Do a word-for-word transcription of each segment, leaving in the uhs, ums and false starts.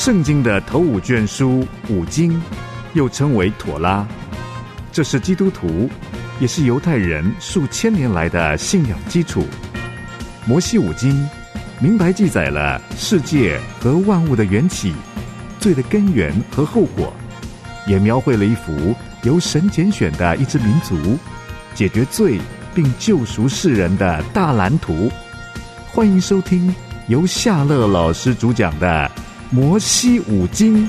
圣经的头五卷书五经，又称为妥拉，这是基督徒也是犹太人数千年来的信仰基础。摩西五经明白记载了世界和万物的缘起、罪的根源和后果，也描绘了一幅由神拣选的一支民族解决罪并救赎世人的大蓝图。欢迎收听由夏乐老师主讲的摩西五经。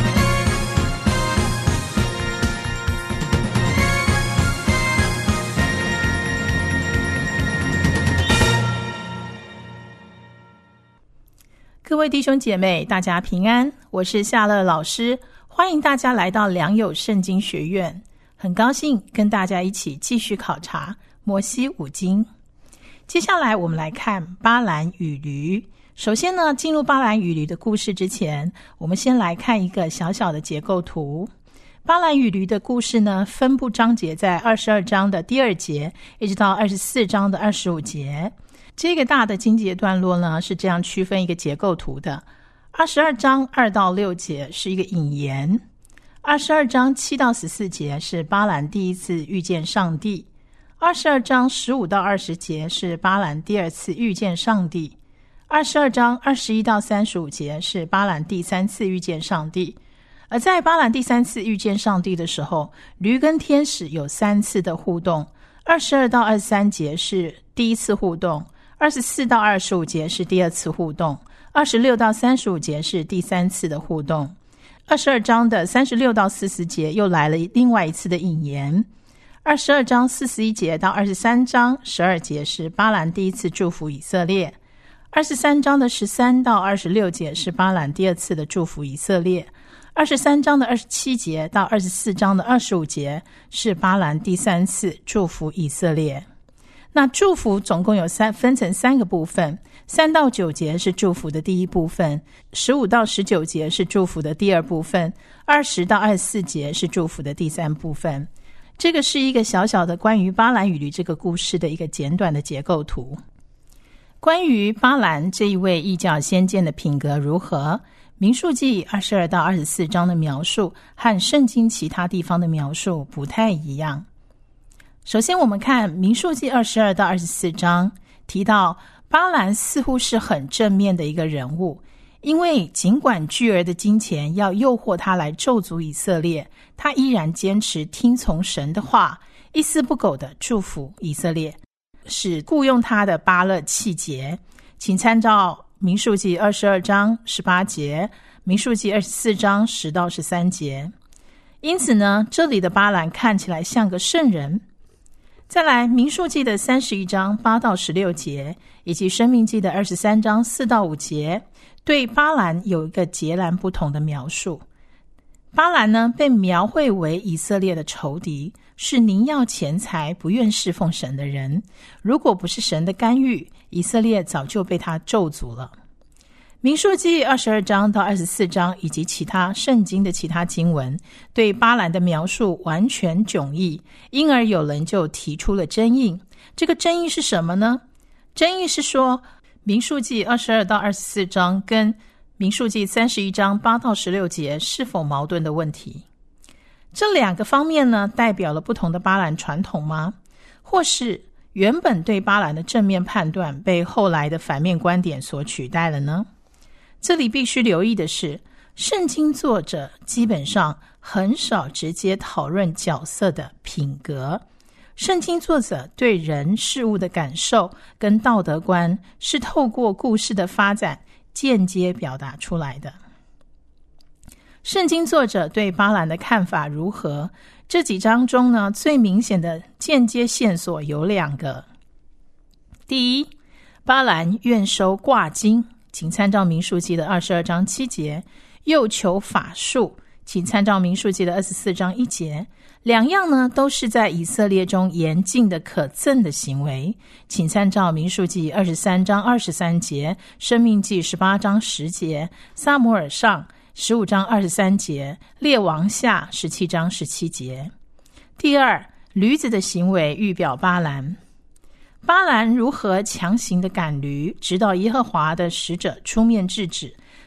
各位弟兄姐妹，大家平安，我是夏乐老师，欢迎大家来到良友圣经学院，很高兴跟大家一起继续考察摩西五经。接下来我们来看巴兰与驴。首先呢，进入巴兰与驴的故事之前，我们先来看一个小小的结构图。巴兰与驴的故事呢，分布章节在二十二章的第二节一直到二十四章的二十五节。这个大的经节段落呢，是这样区分一个结构图的。二十二章二到六节是一个引言，二十二章七到十四节是巴兰第一次遇见上帝，二十二章十五到二十节是巴兰第二次遇见上帝，二十二章二十一到三十五节是巴兰第三次遇见上帝。而在巴兰第三次遇见上帝的时候，驴跟天使有三次的互动，二十二到二十三节是第一次互动，二十四到二十五节是第二次互动，二十六到三十五节是第三次的互动。二十二章的三十六到四十节又来了另外一次的引言。二十二章四十一节到二十三章十二节是巴兰第一次祝福以色列。二十三章的十三到二十六节是巴兰第二次的祝福以色列。二十三章的二十七节到二十四章的二十五节是巴兰第三次祝福以色列。那祝福总共有三分成三个部分，三到九节是祝福的第一部分，十五到十九节是祝福的第二部分，二十到二十四节是祝福的第三部分。这个是一个小小的关于巴兰与驴这个故事的一个简短的结构图。关于巴兰这一位异教先见的品格如何，民数记二十二到二十四章的描述和圣经其他地方的描述不太一样。首先我们看民数记二十二到二十四章，提到巴兰似乎是很正面的一个人物，因为尽管巨额的金钱要诱惑他来咒诅以色列，他依然坚持听从神的话，一丝不苟地祝福以色列，使雇用他的巴勒气节。请参照民数记二十二章十八节，民数记二十四章十到十三节。因此呢，这里的巴兰看起来像个圣人。再来民数记的三十一章八到十六节，以及申命记的二十三章四到五节，对巴兰有一个截然不同的描述。巴兰呢，被描绘为以色列的仇敌，是宁要钱财不愿侍奉神的人，如果不是神的干预，以色列早就被他咒诅了。民数记二十二章到二十四章以及其他圣经的其他经文对巴兰的描述完全迥异，因而有人就提出了争议。这个争议是什么呢？争议是说民数记二十二到二十四章跟民数记三十一章八到十六节是否矛盾的问题。这两个方面呢，代表了不同的巴兰传统吗？或是原本对巴兰的正面判断被后来的反面观点所取代了呢？这里必须留意的是，圣经作者基本上很少直接讨论角色的品格，圣经作者对人事物的感受跟道德观是透过故事的发展间接表达出来的。圣经作者对巴兰的看法如何？这几章中呢，最明显的间接线索有两个。第一，巴兰愿收挂金，请参照民数记的二十二章七节，又求法术，请参照民数记的二十四章一节。两样呢，都是在以色列中严禁的可憎的行为，请参照民数记二十三章二十三节，申命记十八章十节，撒母耳上十五章二十三节，列王下十七章十七节。第二，驴子的行为预表巴兰。巴兰如何强行的赶驴，直到耶和华的使者出面制止，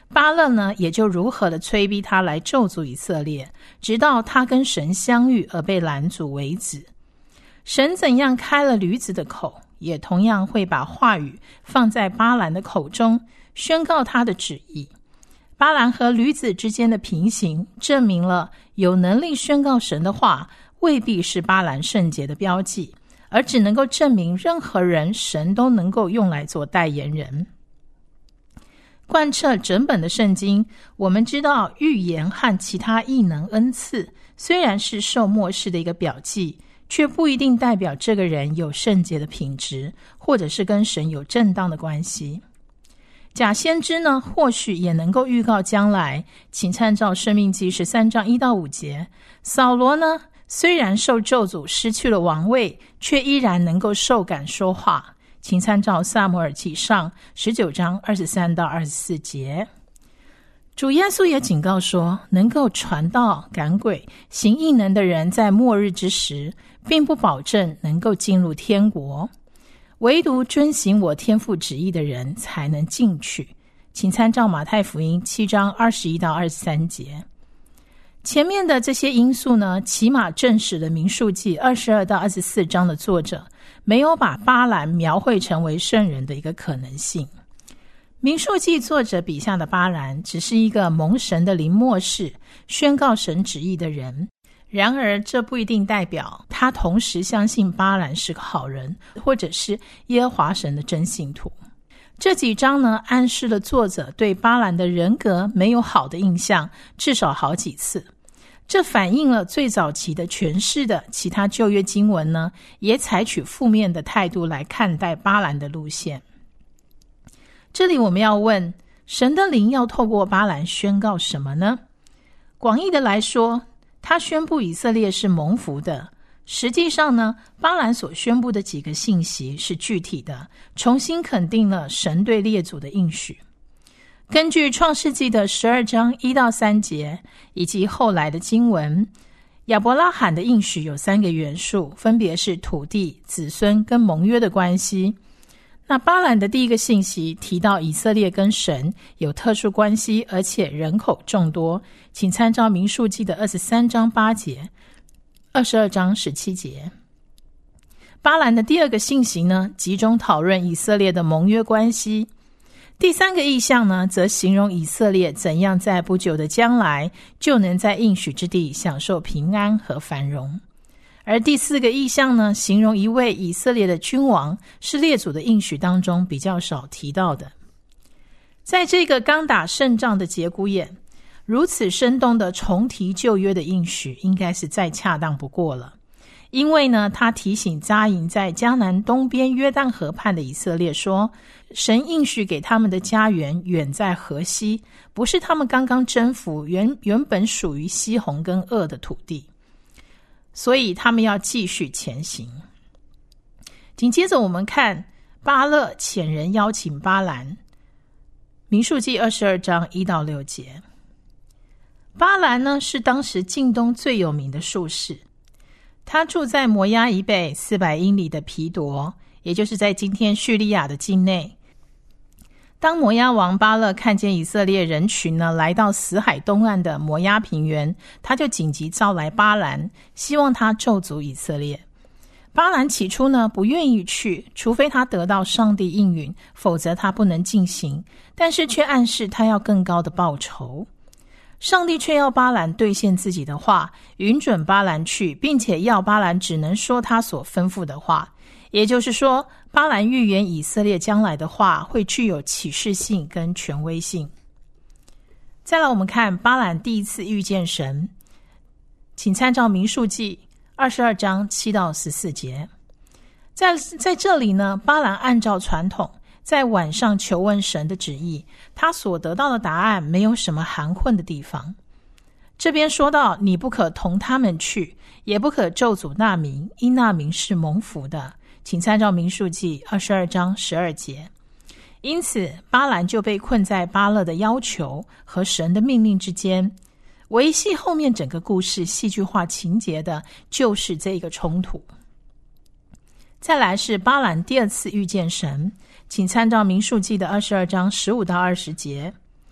巴勒呢也就如何的催逼他来咒诅以色列，直到他跟神相遇而被拦阻为止。神怎样开了驴子的口，也同样会把话语放在巴兰的口中，宣告他的旨意。巴兰和驴子之间的平行，证明了有能力宣告神的话未必是巴兰圣洁的标记，而只能够证明任何人神都能够用来做代言人。贯彻整本的圣经，我们知道预言和其他异能恩赐虽然是受默示的一个表记，却不一定代表这个人有圣洁的品质，或者是跟神有正当的关系。假先知呢，或许也能够预告将来，请参照申命记十三章一到五节。扫罗呢，虽然受咒诅失去了王位，却依然能够受感说话，请参照撒母耳记上十九章二十三到二十四节。主耶稣也警告说，能够传道赶鬼行异能的人，在末日之时并不保证能够进入天国，唯独遵行我天父旨意的人才能进去，请参照马太福音七章二十一到二十三节。前面的这些因素呢，起码证实了民数记二十二到二十四章的作者没有把巴兰描绘成为圣人的一个可能性。民数记作者笔下的巴兰只是一个蒙神的灵默示宣告神旨意的人，然而这不一定代表他同时相信巴兰是个好人，或者是耶和华神的真信徒。这几章呢，暗示了作者对巴兰的人格没有好的印象，至少好几次。这反映了最早期的诠释的其他旧约经文呢，也采取负面的态度来看待巴兰的路线。这里我们要问，神的灵要透过巴兰宣告什么呢？广义的来说，他宣布以色列是蒙福的。实际上呢，巴兰所宣布的几个信息是具体的，重新肯定了神对列祖的应许。根据创世纪的十二章一到三节，以及后来的经文，亚伯拉罕的应许有三个元素，分别是土地、子孙跟盟约的关系。那巴兰的第一个信息提到以色列跟神有特殊关系，而且人口众多，请参照民数记的二十三章八节、二十二章十七节。巴兰的第二个信息呢，集中讨论以色列的盟约关系。第三个意象呢，则形容以色列怎样在不久的将来就能在应许之地享受平安和繁荣。而第四个意象呢，形容一位以色列的君王，是列祖的应许当中比较少提到的。在这个刚打胜仗的节骨眼，如此生动的重提旧约的应许，应该是再恰当不过了。因为呢，他提醒扎营在迦南东边约旦河畔的以色列说，神应许给他们的家园远在河西，不是他们刚刚征服原原本属于西宏跟噩的土地，所以他们要继续前行。紧接着我们看巴勒遣人邀请巴兰，民数记二十二章一到六节。巴兰呢，是当时近东最有名的术士，他住在摩押以北四百英里的皮夺，也就是在今天叙利亚的境内。当摩押王巴勒看见以色列人群呢来到死海东岸的摩押平原，他就紧急召来巴兰，希望他咒诅以色列。巴兰起初呢不愿意去，除非他得到上帝应允，否则他不能进行，但是却暗示他要更高的报酬。上帝却要巴兰兑现自己的话，允准巴兰去，并且要巴兰只能说他所吩咐的话。也就是说，巴兰预言以色列将来的话会具有启示性跟权威性。再来我们看巴兰第一次遇见神，请参照民数记二十二章七到十四节。在在这里呢，巴兰按照传统在晚上求问神的旨意，他所得到的答案没有什么含混的地方。这边说到，你不可同他们去，也不可咒诅那民，因那民是蒙福的，请参照民数记二十二章十二节。因此巴兰就被困在巴勒的要求和神的命令之间。维系后面整个故事戏剧化情节的就是这个冲突。再来是巴兰第二次遇见神，请参照民数记的二十二章十五到二十节。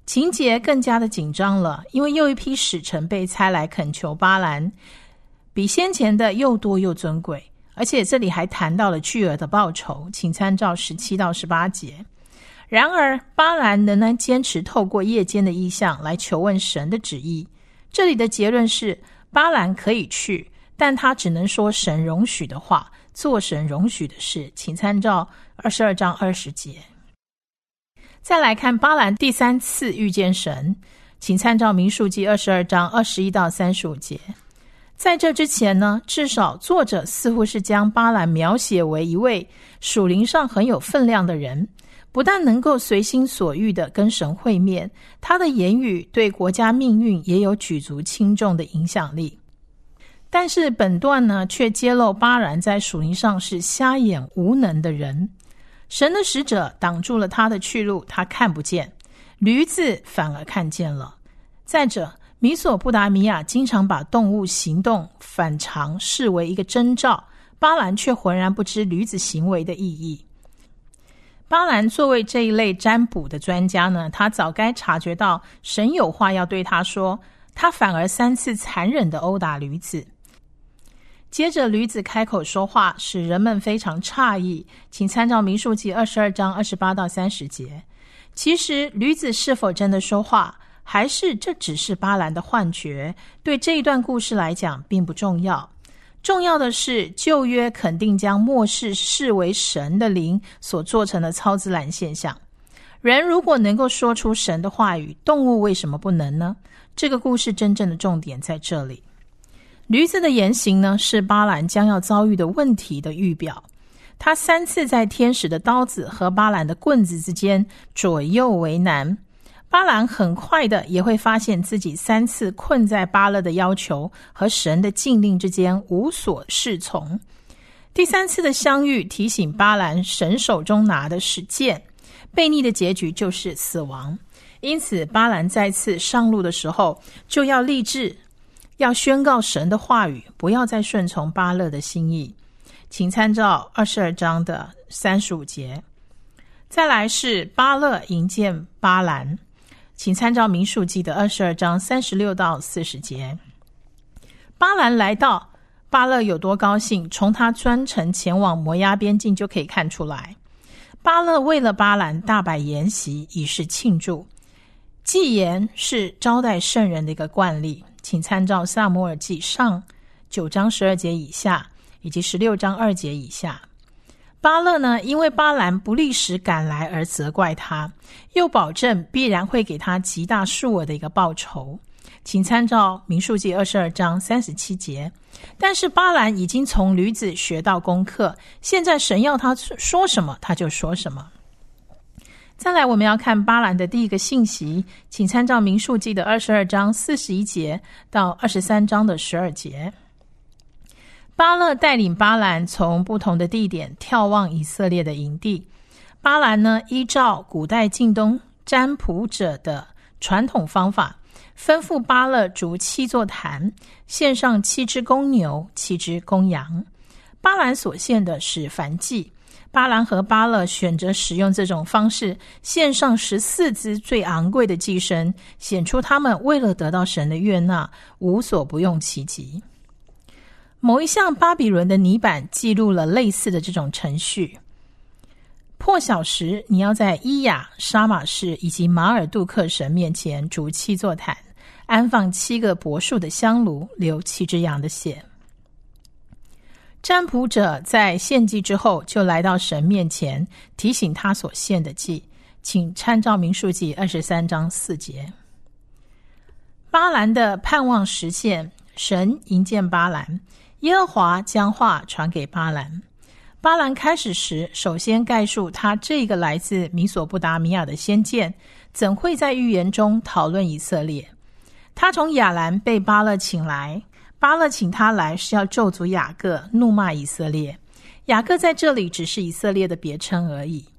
情节更加的紧张了，因为又一批使臣被差来恳求巴兰，比先前的又多又尊贵，而且这里还谈到了巨额的报酬，请参照十七到十八节。然而巴兰仍然坚持透过夜间的异象来求问神的旨意。这里的结论是，巴兰可以去，但他只能说神容许的话，做神容许的事，请参照二十二章二十节。再来看巴兰第三次遇见神，请参照民数记二十二章二十一到三十五节。在这之前呢，至少作者似乎是将巴兰描写为一位属灵上很有分量的人，不但能够随心所欲地跟神会面，他的言语对国家命运也有举足轻重的影响力。但是本段呢，却揭露巴兰在属灵上是瞎眼无能的人。神的使者挡住了他的去路，他看不见，驴子反而看见了。再者，米索不达米亚经常把动物行动反常视为一个征兆，巴兰却浑然不知驴子行为的意义。巴兰作为这一类占卜的专家呢，他早该察觉到神有话要对他说，他反而三次残忍地殴打驴子。接着驴子开口说话，使人们非常诧异，请参照民数记二十二章二十八到三十节。其实驴子是否真的说话，还是这只是巴兰的幻觉，对这一段故事来讲并不重要。重要的是，旧约肯定将末世视为神的灵所做成的超自然现象。人如果能够说出神的话语，动物为什么不能呢？这个故事真正的重点在这里。驴子的言行呢，是巴兰将要遭遇的问题的预表。他三次在天使的刀子和巴兰的棍子之间左右为难。巴兰很快的也会发现自己三次困在巴勒的要求和神的禁令之间无所适从。第三次的相遇提醒巴兰，神手中拿的是剑，悖逆的结局就是死亡。因此巴兰再次上路的时候，就要立志要宣告神的话语，不要再顺从巴勒的心意。请参照二十二章的三十五节。再来是巴勒迎见巴兰，请参照民数记的二十二章三十六到四十节。巴兰来到，巴勒有多高兴，从他专程前往摩押边境就可以看出来。巴勒为了巴兰大摆筵席，以示庆祝。祭筵是招待圣人的一个惯例，请参照撒母耳记上九章十二节以下，以及十六章二节以下。巴勒呢，因为巴兰不立时赶来而责怪他，又保证必然会给他极大数额的一个报酬，请参照民数记二十二章三十七节。但是巴兰已经从驴子学到功课，现在神要他说什么他就说什么。再来我们要看巴兰的第一个信息，请参照民数记的二十二章四十一节到二十三章的十二节。巴勒带领巴兰从不同的地点眺望以色列的营地。巴兰呢，依照古代近东占卜者的传统方法，吩咐巴勒筑七座坛，献上七只公牛，七只公羊。巴兰所献的是燔祭，巴兰和巴勒选择使用这种方式，献上十四只最昂贵的祭牲，显出他们为了得到神的悦纳，无所不用其极。某一项巴比伦的泥板记录了类似的这种程序。破晓时，你要在伊雅、沙马士以及马尔杜克神面前筑七座坛，安放七个柏树的香炉，流七只羊的血。占卜者在献祭之后就来到神面前，提醒他所献的祭，请参照民数记二十三章四节。巴兰的盼望实现，神迎见巴兰，耶和华将话传给巴兰。巴兰开始时，首先概述他这个来自米索不达米亚的先见，怎会在预言中讨论以色列？他从亚兰被巴勒请来，巴勒请他来是要咒诅雅各，怒骂以色列。雅各在这里只是以色列的别称而已。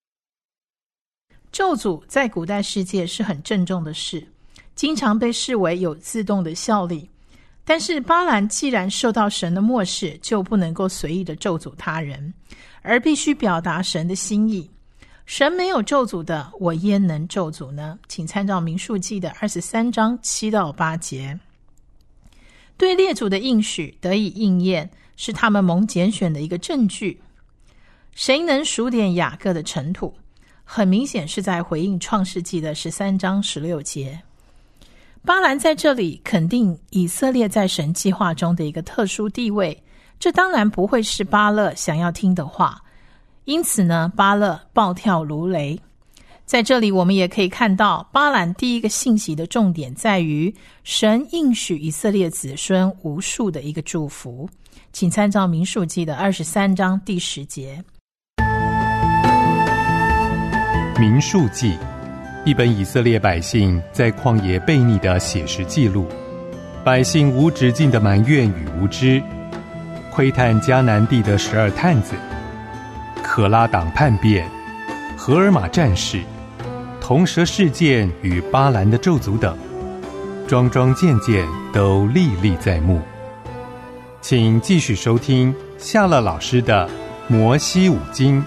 咒诅在古代世界是很郑重的事，经常被视为有自动的效力。但是巴兰既然受到神的默示，就不能够随意的咒诅他人，而必须表达神的心意。 神没有咒诅的，我焉能咒诅呢？请参照民数记的二十三章七到八节。对列祖的应许得以应验，是他们蒙拣选的一个证据。谁能数点雅各的尘土？很明显是在回应创世纪的十三章十六节。巴兰在这里肯定以色列在神计划中的一个特殊地位，这当然不会是巴勒想要听的话，因此呢，巴勒暴跳如雷。在这里我们也可以看到，巴兰第一个信息的重点在于神应许以色列子孙无数的一个祝福，请参照民数记的二十三章第十节。 民数记，一本以色列百姓在旷野悖逆的写实记录，百姓无止境的埋怨与无知，窥探迦南地的十二探子，可拉党叛变，荷尔玛战士，铜蛇事件与巴兰的咒诅等，桩桩件件都历历在目。请继续收听夏乐老师的摩西五经。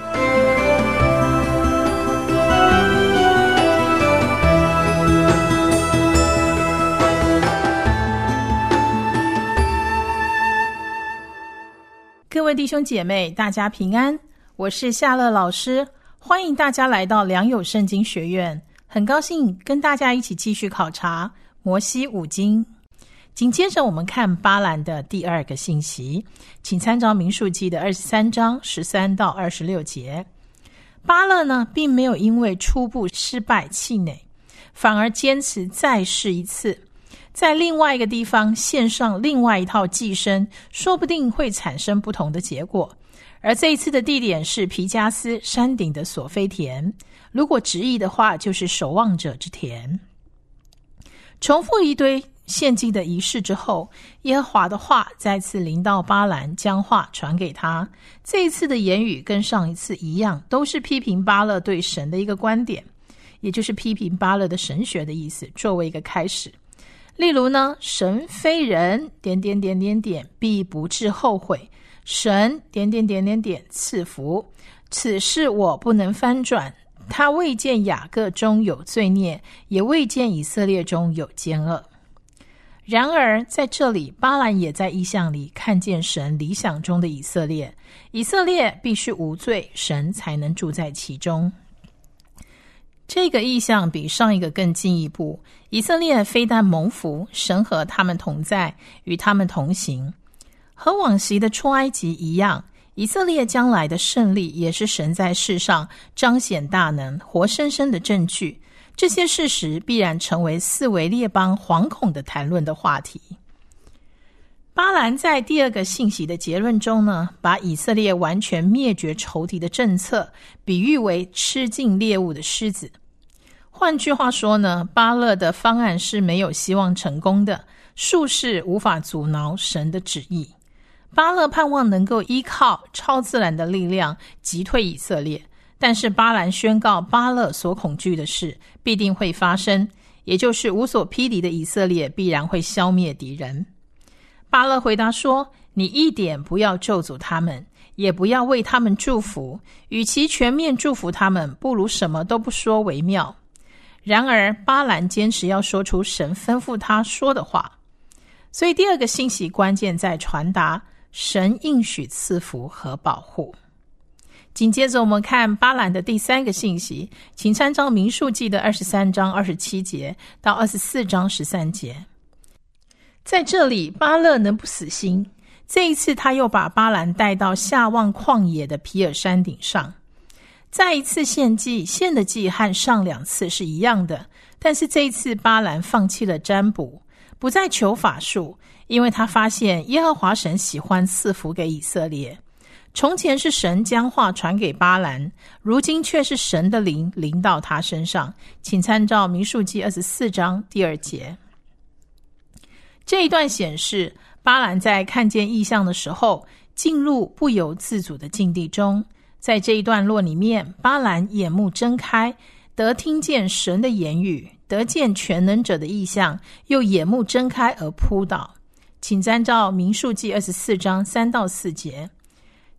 各位弟兄姐妹，大家平安，我是夏乐老师，欢迎大家来到良友圣经学院，很高兴跟大家一起继续考察摩西五经。紧接着我们看巴兰的第二个信息，请参照民数记的二十三章十三到二十六节。巴勒呢，并没有因为初步失败气馁，反而坚持再试一次，在另外一个地方献上另外一套祭牲，说不定会产生不同的结果。而这一次的地点是皮加斯山顶的索菲田，如果直译的话就是守望者之田。重复一堆献祭的仪式之后，耶和华的话再次临到巴兰，将话传给他。这一次的言语跟上一次一样，都是批评巴勒对神的一个观点，也就是批评巴勒的神学的意思，作为一个开始。例如呢，神非人点点点点点必不致后悔，神点点点点点赐福，此事我不能翻转，他未见雅各中有罪孽，也未见以色列中有奸恶。然而在这里，巴兰也在异象里看见神理想中的以色列，以色列必须无罪，神才能住在其中。这个意象比上一个更进一步，以色列非但蒙福，神和他们同在，与他们同行。和往昔的出埃及一样，以色列将来的胜利也是神在世上彰显大能活生生的证据。这些事实必然成为四围列邦惶恐的谈论的话题。巴兰在第二个信息的结论中呢，把以色列完全灭绝仇敌的政策比喻为吃尽猎物的狮子。换句话说呢，巴勒的方案是没有希望成功的，术士无法阻挠神的旨意。巴勒盼望能够依靠超自然的力量击退以色列，但是巴兰宣告巴勒所恐惧的事必定会发生，也就是无所匹敌的以色列必然会消灭敌人。巴勒回答说，你一点不要咒诅他们，也不要为他们祝福，与其全面祝福他们，不如什么都不说为妙。然而巴兰坚持要说出神吩咐他说的话，所以第二个信息关键在传达神应许赐福和保护。紧接着我们看巴兰的第三个信息，请参照民数记的二十三章二十七节到二十四章十三节。在这里巴勒能不死心，这一次他又把巴兰带到下望旷野的皮尔山顶上，再一次献祭，献的祭和上两次是一样的，但是这一次巴兰放弃了占卜，不再求法术，因为他发现耶和华神喜欢赐福给以色列。从前是神将话传给巴兰，如今却是神的灵临到他身上，请参照民数记二十四章第二节。这一段显示巴兰在看见异象的时候进入不由自主的境地中。在这一段落里面，巴兰眼目睁开，得听见神的言语，得见全能者的异象，又眼目睁开而扑倒。请参照民数记二十四章三到四节。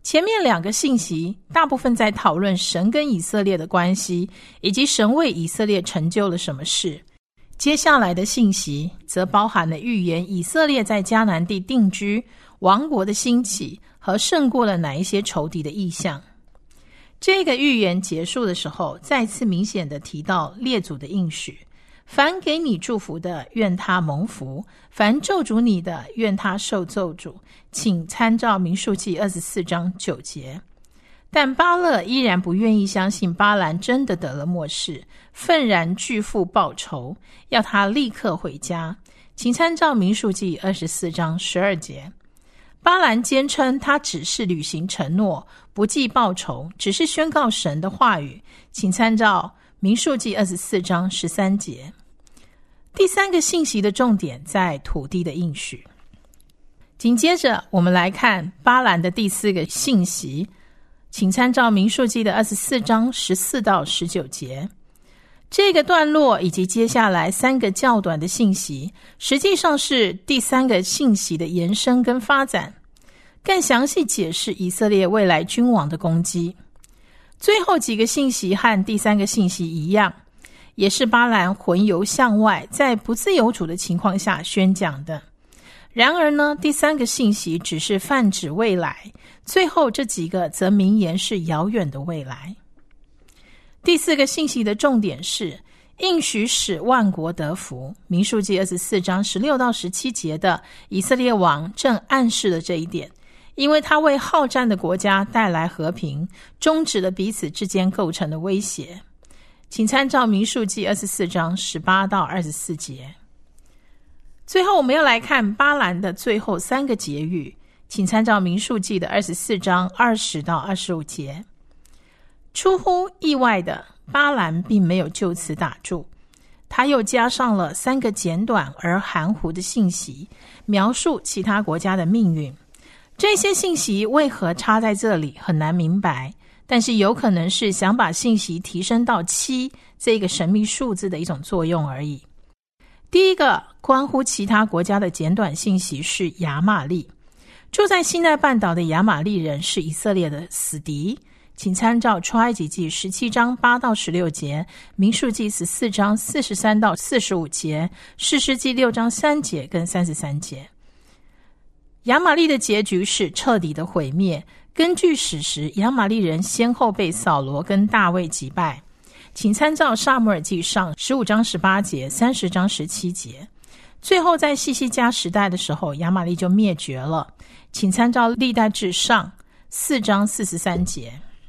前面两个信息大部分在讨论神跟以色列的关系，以及神为以色列成就了什么事。接下来的信息则包含了预言以色列在迦南地定居、王国的兴起和胜过了哪一些仇敌的意象。这个预言结束的时候，再次明显地提到列祖的应许，凡给你祝福的，愿他蒙福；凡咒诅你的，愿他受咒诅。请参照民数记二十四章九节。但巴勒依然不愿意相信巴兰真的得了默示，愤然拒父报仇，要他立刻回家。请参照民数记二十四章十二节。巴兰坚称他只是履行承诺，不计报仇，只是宣告神的话语。请参照民数记二十四章十三节。第三个信息的重点在土地的应许。紧接着我们来看巴兰的第四个信息，请参照民数记的二十四章十四到十九节。这个段落以及接下来三个较短的信息，实际上是第三个信息的延伸跟发展，更详细解释以色列未来君王的攻击。最后几个信息和第三个信息一样，也是巴兰魂游向外，在不自由主的情况下宣讲的。然而呢，第三个信息只是泛指未来，最后这几个则明言是遥远的未来。第四个信息的重点是应许使万国得福。民数记二十四章十六到十七节的以色列王正暗示了这一点，因为他为好战的国家带来和平，终止了彼此之间构成的威胁。请参照民数记二十四章十八到二十四节。最后我们要来看巴兰的最后三个结语，请参照民数记的二十四章二十到二十五节。出乎意外的，巴兰并没有就此打住，他又加上了三个简短而含糊的信息，描述其他国家的命运。这些信息为何插在这里很难明白，但是有可能是想把信息提升到七这个神秘数字的一种作用而已。第一个关乎其他国家的简短信息是亚玛力。住在西奈半岛的亚玛力人是以色列的死敌，请参照出埃及记十七章八到十六节，民数记十四章四十三到四十五节，士师记六章三节跟三十三节。亚玛力的结局是彻底的毁灭。根据史实，亚玛力人先后被扫罗跟大卫击败。请参照撒母耳记上十五章十八节、三十章十七节。最后在西西家时代的时候，亚玛力就灭绝了。请参照历代志上四章四十三节。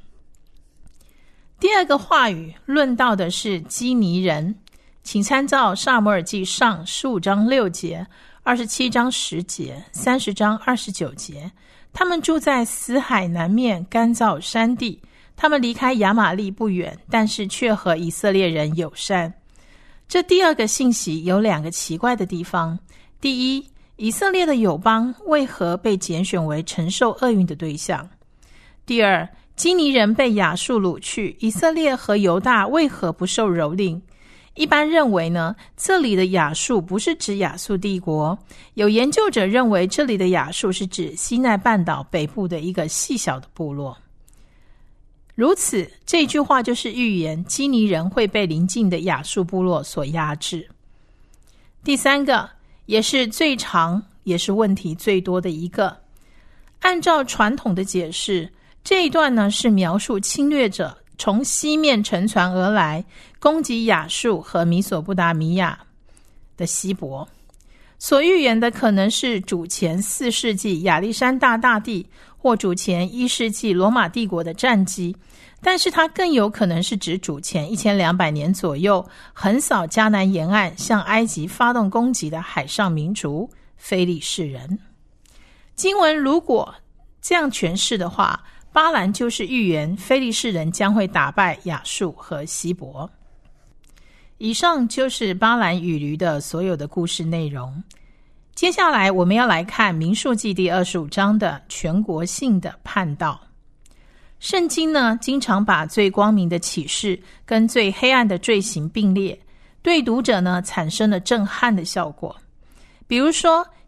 第二个话语论到的是基尼人，请参照撒母耳记上十五章六节、二十七章十节、三十章二十九节。他们住在死海南面干燥山地，他们离开亚玛力不远，但是却和以色列人友善。这第二个信息有两个奇怪的地方。第一，以色列的友邦为何被拣选为承受厄运的对象？第二，基尼人被亚述掳去，以色列和犹大为何不受蹂躏？一般认为呢，这里的亚述不是指亚述帝国，有研究者认为这里的亚述是指西奈半岛北部的一个细小的部落。如此，这句话就是预言基尼人会被邻近的亚述部落所压制。第三个，也是最长也是问题最多的一个，按照传统的解释，这一段呢是描述侵略者从西面乘船而来，攻击亚述和米索不达米亚的希伯。所预言的可能是主前四世纪亚历山大大帝，或主前一世纪罗马帝国的战绩，但是它更有可能是指主前一千两百年左右横扫迦南沿岸，向埃及发动攻击的海上民族非利士人。经文如果这样诠释的话，巴兰就是预言非利士人将会打败亚述和希伯。以上就是巴兰与驴的所有的故事内容。接下来我们要来看民数记第二十五章的全国性的叛道。圣经呢，经常把最光明的启示跟最黑暗的罪行并列，对读者呢产生了震撼的效果。比如说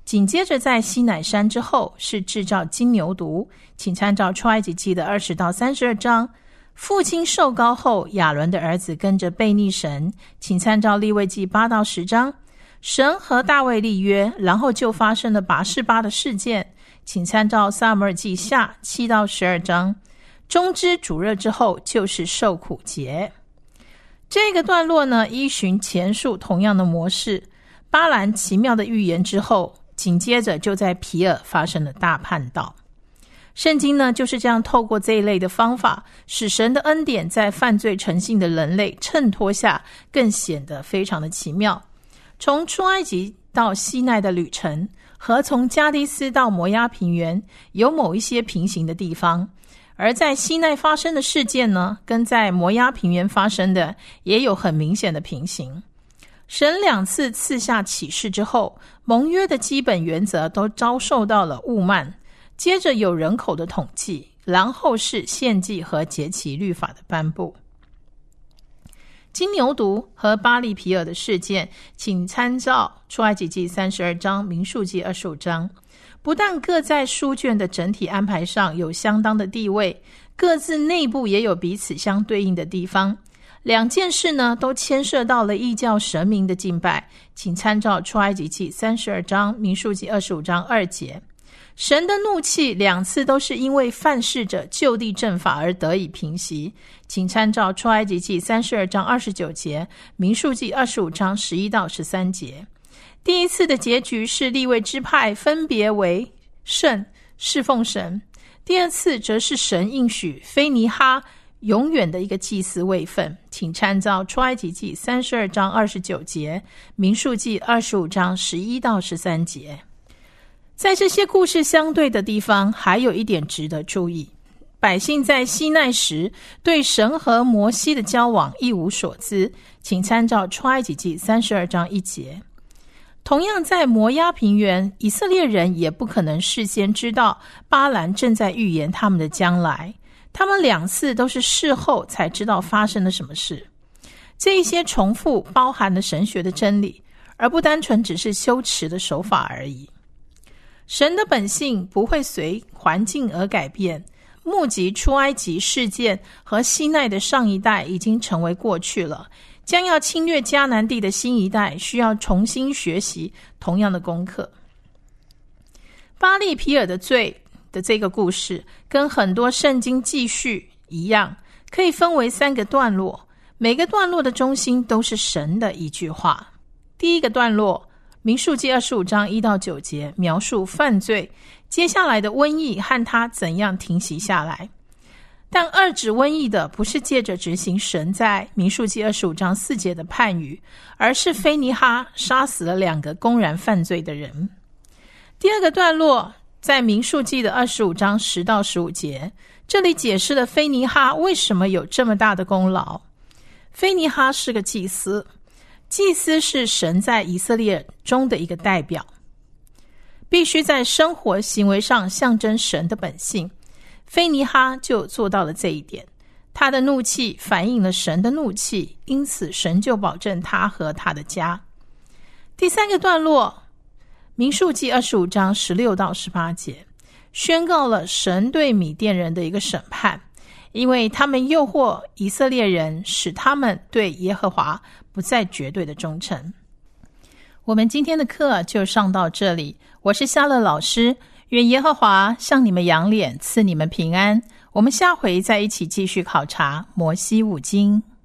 紧接着在西乃山之后是制造金牛犊，请参照出埃及记的二十到三十二章。父亲受膏后，亚伦的儿子跟着悖逆神，请参照利未记八到十章。神和大卫立约，然后就发生了拔示巴的事件，请参照撒母耳记下七到十二章。中之主热之后就是受苦节。这个段落呢，依循前述同样的模式，巴兰奇妙的预言之后，紧接着就在皮尔发生了大叛道。圣经呢就是这样透过这一类的方法，使神的恩典在犯罪成性的人类衬托下更显得非常的奇妙。从出埃及到西奈的旅程，和从加迪斯到摩押平原有某一些平行的地方，而在西奈发生的事件呢，跟在摩押平原发生的也有很明显的平行。神两次赐下启示之后，盟约的基本原则都遭受到了误慢，接着有人口的统计，然后是献祭和节期律法的颁布。金牛犊和巴利皮尔的事件，请参照出埃及记三十二章、民数记二十五章。不但各在书卷的整体安排上有相当的地位，各自内部也有彼此相对应的地方。两件事呢，都牵涉到了异教神明的敬拜，请参照出埃及记三十二章、民数记二十五章二节。神的怒气两次都是因为犯事者就地正法而得以平息，请参照出埃及记三十二章二十九节、民数记二十五章十一到十三节。第一次的结局是利未支派分别为圣，侍奉神；第二次则是神应许非尼哈永远的一个祭司位分，请参照出埃及记三十二章二十九节、民数记二十五章十一到十三节。在这些故事相对的地方，还有一点值得注意，百姓在西奈时对神和摩西的交往一无所知，请参照出埃及记三十二章一节。同样在摩押平原，以色列人也不可能事先知道巴兰正在预言他们的将来，他们两次都是事后才知道发生了什么事。这一些重复包含了神学的真理，而不单纯只是修辞的手法而已。神的本性不会随环境而改变，目击出埃及事件和西奈的上一代已经成为过去了，将要侵略迦南地的新一代需要重新学习同样的功课。巴利皮尔的罪的这个故事跟很多圣经记叙一样，可以分为三个段落，每个段落的中心都是神的一句话。第一个段落民数记二十五章一到九节，描述犯罪接下来的瘟疫和它怎样停息下来。但二指瘟疫的不是借着执行神在民数记二十五章四节的判语，而是非尼哈杀死了两个公然犯罪的人。第二个段落在民数记的二十五章十到十五节，这里解释了非尼哈为什么有这么大的功劳。非尼哈是个祭司，祭司是神在以色列中的一个代表，必须在生活行为上象征神的本性。非尼哈就做到了这一点，他的怒气反映了神的怒气，因此神就保证他和他的家。第三个段落民数记二十五章十六到十八节，宣告了神对米甸人的一个审判，因为他们诱惑以色列人，使他们对耶和华不再绝对的忠诚。我们今天的课就上到这里，我是夏乐老师，愿耶和华向你们扬脸，赐你们平安。我们下回再一起继续考察摩西五经。